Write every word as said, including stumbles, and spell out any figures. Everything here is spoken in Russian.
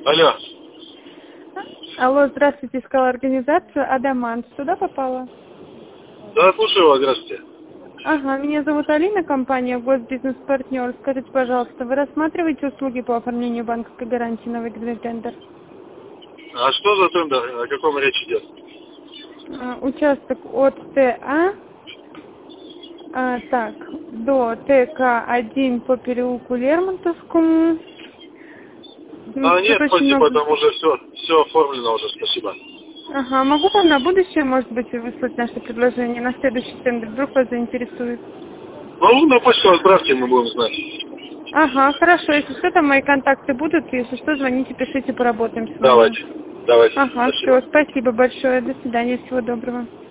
Алло. Алло, здравствуйте, искала организацию Адамант. Сюда попала? Да, слушаю вас, здравствуйте. Ага, меня зовут Алина, компания Госбизнес-партнер. Скажите, пожалуйста, вы рассматриваете услуги по оформлению банковской гарантии на выгодный тендер? А что за тендер? О каком речь идет? А, участок от ТА, а, так, до ТК один по переулку Лермонтовскому. А, Тут нет, очень спасибо, много... там уже все, все оформлено уже, спасибо. Ага, могу вам на будущее, может быть, выслать наше предложение на следующий тендер, вдруг вас заинтересует. Ну, на почту отправьте, мы будем знать. Ага, хорошо, если что, там мои контакты будут, если что, звоните, пишите, поработаем с вами. Давайте, давайте, Ага, спасибо. все, спасибо большое, до свидания, всего доброго.